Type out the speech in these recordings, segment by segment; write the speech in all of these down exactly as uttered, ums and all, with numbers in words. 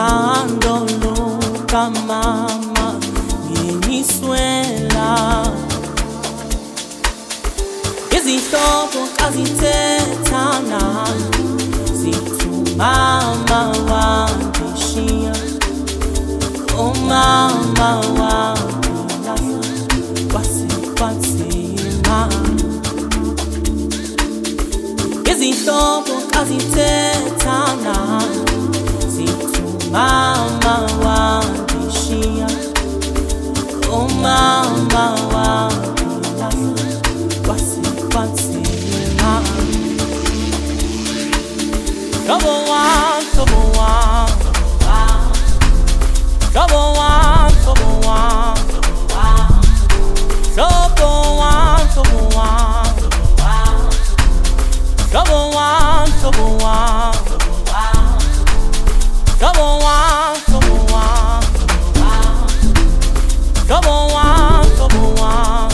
Uthando lukamama nginiswela Izihlobo kazithetha nami zithi mama wangishiya Oh mama wangilahla kwasikwanzima Izihlobo kazithetha nami zithi mama wangishiya Oh mama wangilahla kwasikwanzima Trouble one, trouble one Trouble one, trouble one Trouble one, trouble one Trouble one, trouble one Trouble one, trouble one Trouble one, trouble one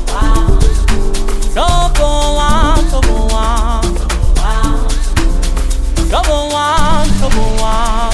Trouble one, trouble one Trouble one, trouble one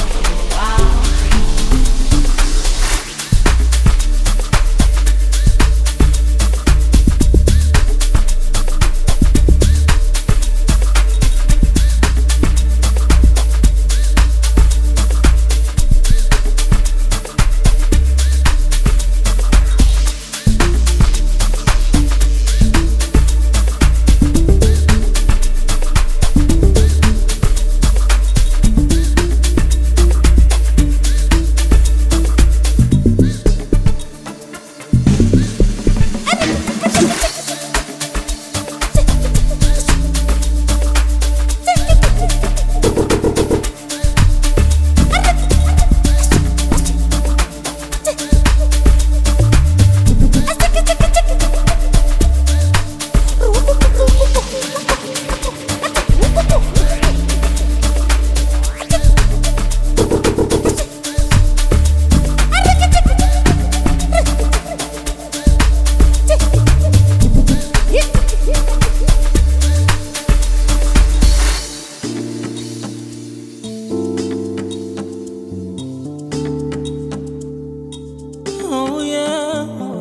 Oh yeah, oh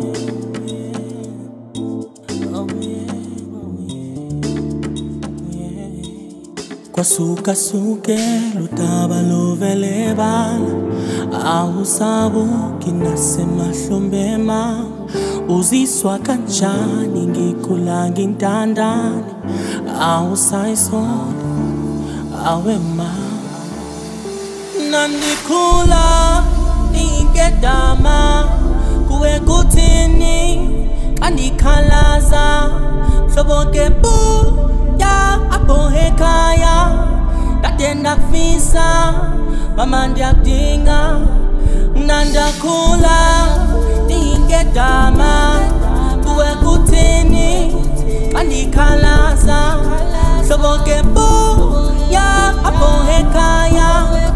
yeah, oh yeah, oh yeah, yeah. Kwasuka suke lutaba lovelebala awusabuki nasemahlombe uziswa kanjani ngikhula ngintandane awusayisonda awema nandikhula Ingedama kuwe kuthini kandikhalaza hlobo ke bu ya abohekaya dade ndakufisa mama ndiyakudinga nandakhula ingedama kuwe kuthini kandikhalaza hlobo ke bu ya abohekaya